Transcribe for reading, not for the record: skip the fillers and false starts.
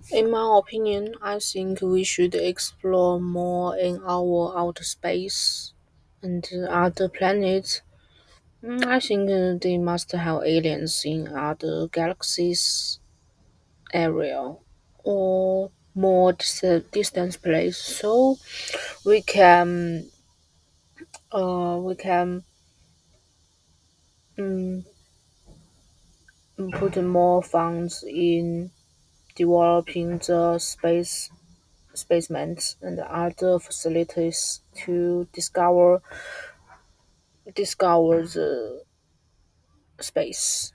In my opinion, I think we should explore more in our outer space and other planets. I think they must have aliens in other galaxies area or more distant place, so we can we can um, put more funds in developing the spacements and other facilities to discover the space.